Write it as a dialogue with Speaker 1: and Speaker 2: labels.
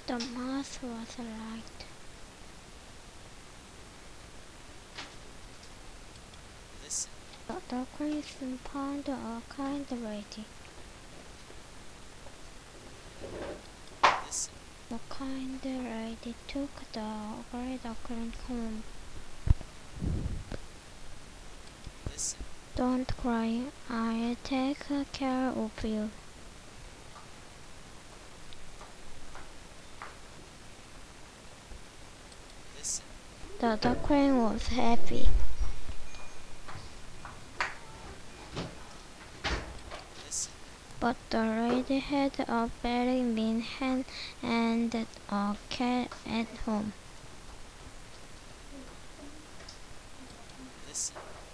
Speaker 1: The mouse was right.
Speaker 2: Listen.
Speaker 1: The crane found a kind lady.
Speaker 2: Listen.
Speaker 1: The kind lady took the great crane home.
Speaker 2: Listen.
Speaker 1: Don't cry, I'll take care of you.
Speaker 2: Listen.
Speaker 1: The crane was heavy,
Speaker 2: Listen.
Speaker 1: but the lady had a very mean hand and a cat at home.